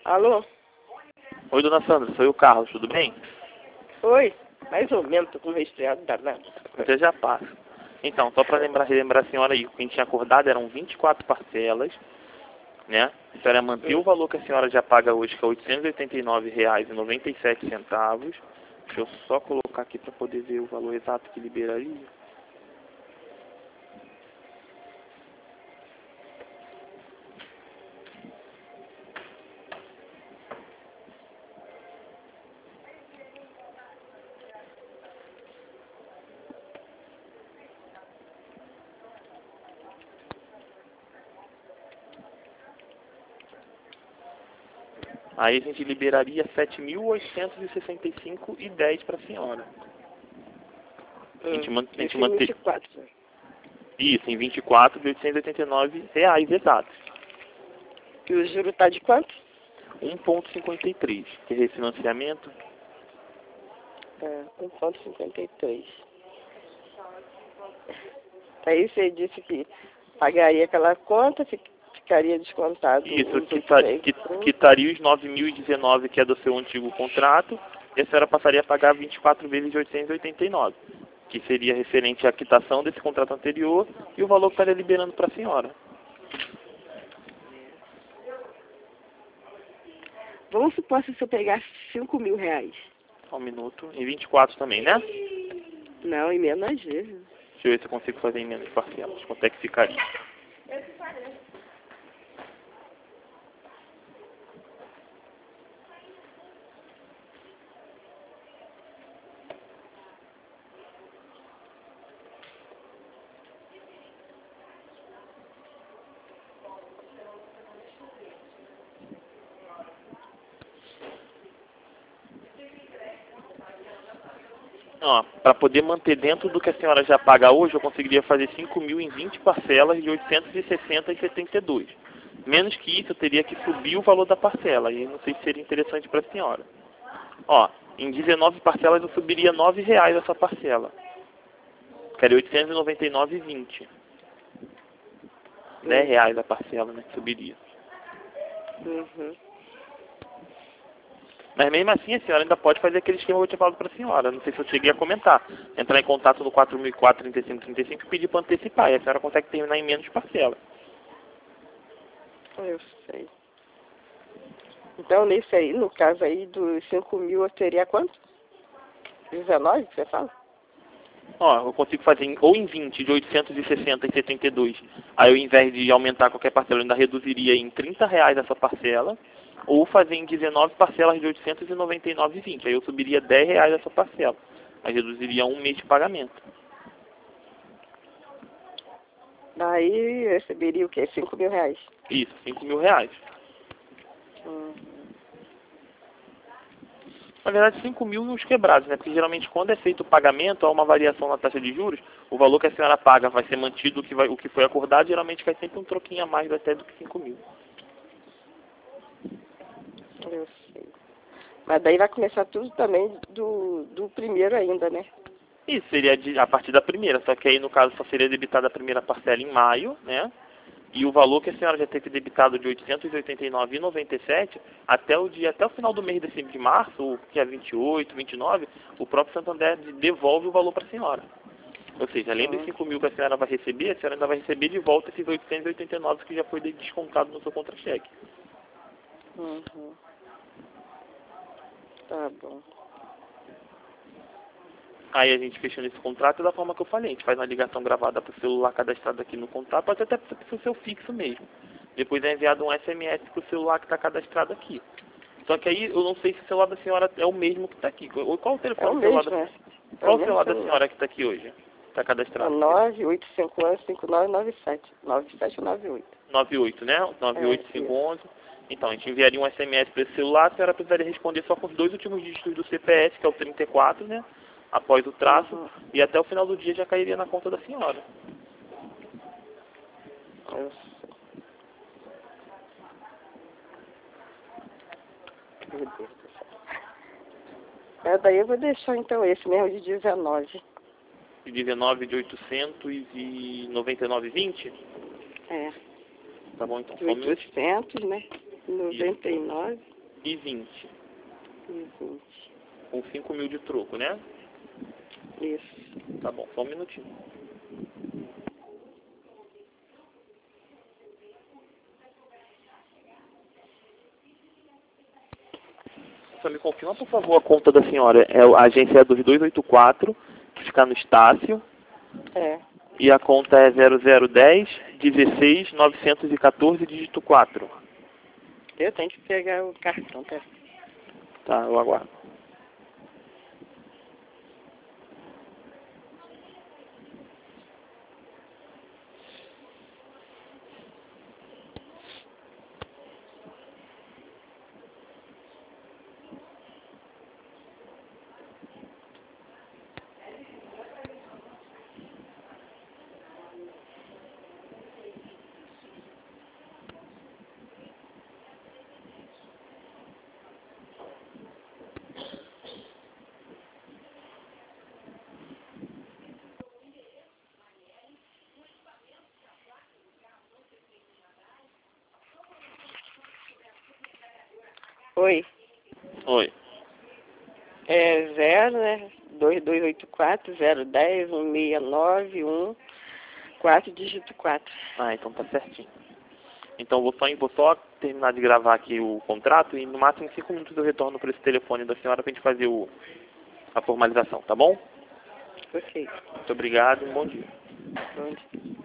Alô? Oi, dona Sandra, sou eu, Carlos, tudo bem? Oi? Mais ou menos, tô com um resfriado danado. Você já passa. Então, só para relembrar a senhora aí, o que a gente tinha acordado eram 24 parcelas, né? A senhora manteve o valor que a senhora já paga hoje, que é R$ 889,97. Deixa eu só colocar aqui para poder ver o valor exato que liberaria. Aí a gente liberaria R$ 7.865,10 para a senhora. A gente mantém. 24. Isso, em 24 de R$ 889 exatos. E o juro tá de quanto? 1,53, que é refinanciamento. É, 1,53. Aí você disse que pagaria aquela conta, ficaria descontado. Isso, quitaria os 9.019, que é do seu antigo contrato, e a senhora passaria a pagar 24 vezes de 889, que seria referente à quitação desse contrato anterior e o valor que estaria liberando para a senhora. Vamos supor se eu pegasse R$ 5.000. Só um minuto. Em 24 também, né? Não, em menos vezes. Deixa eu ver se eu consigo fazer em menos parcelas. Quanto é que ficaria? Ó, para poder manter dentro do que a senhora já paga hoje, eu conseguiria fazer 5.000 em 20 parcelas de 860,72. Menos que isso, eu teria que subir o valor da parcela, e não sei se seria interessante para a senhora. Ó, em 19 parcelas eu subiria R$ 9,00 essa parcela. Ficaria 899,20. R$ 10,00 a parcela, né, que subiria. Uhum. Mas mesmo assim a senhora ainda pode fazer aquele esquema que eu tinha falado para a senhora. Não sei se eu cheguei a comentar. Entrar em contato no 4004-3535 e pedir para antecipar. E a senhora consegue terminar em menos parcela. Eu sei. Então, nesse aí, no caso aí dos 5.000, eu teria quanto? 19, que você fala? Ó, eu consigo fazer ou em 20 de 860,72. Aí ao invés de aumentar qualquer parcela, eu ainda reduziria em R$ 30,00 essa parcela. Ou fazer em 19 parcelas de 899,20. Aí eu subiria R$ 10,00 essa parcela. Aí reduziria um mês de pagamento. Daí eu receberia o quê? R$ 5.000. Isso, R$ 5.000. Na verdade, 5.000 nos quebrados, né? Porque geralmente quando é feito o pagamento, há uma variação na taxa de juros, o valor que a senhora paga vai ser mantido, o que foi acordado, geralmente vai sempre um troquinho a mais até do que 5.000. Eu sei. Mas daí vai começar tudo também do primeiro ainda, né? Isso seria a partir da primeira, só que aí no caso só seria debitada a primeira parcela em maio, né? E o valor que a senhora já teve debitado de R$ 889,97 até o final do mês de março, que é 28, 29, o próprio Santander devolve o valor para a senhora. Ou seja, além dos 5.000 que a senhora vai receber, a senhora ainda vai receber de volta esses 889 que já foi descontado no seu contra-cheque. Uhum. Tá bom. Aí a gente fechando esse contrato da forma que eu falei, a gente faz uma ligação gravada para o celular cadastrado aqui no contrato, pode até para o seu fixo mesmo. Depois é enviado um SMS para o celular que está cadastrado aqui. Só que aí eu não sei se o celular da senhora é o mesmo que está aqui. Qual o telefone do celular da senhora? Qual o celular da senhora que está aqui hoje? Está cadastrado? É 98511-5997. 97 ou 98? 98, né? 98511. Então, a gente enviaria um SMS para esse celular, a senhora precisaria responder só com os 2 últimos dígitos do CPF, que é o 34, né? Após o traço, e até o final do dia já cairia na conta da senhora. Eu sei. Meu Deus do céu. Daí eu vou deixar então esse mesmo de 19. De 19 de 899,20? É. Tá bom, então. De 800, né? 99 e 20. e 20. Com 5 mil de troco, né? Isso. Tá bom, só um minutinho. Só me confirma, por favor, a conta da senhora. A agência é 2284, que fica no Estácio. É. E a conta é 0010 16 914, dígito 4. Eu tenho que pegar o cartão, pera. Tá, eu aguardo. Oi. Oi. É 0, né? 2284 010 1691 4, dígito 4. Ah, então tá certinho. Então vou só terminar de gravar aqui o contrato e no máximo em 5 minutos eu retorno para esse telefone da senhora pra gente fazer a formalização, tá bom? Ok. Muito obrigado e um bom dia. Bom dia.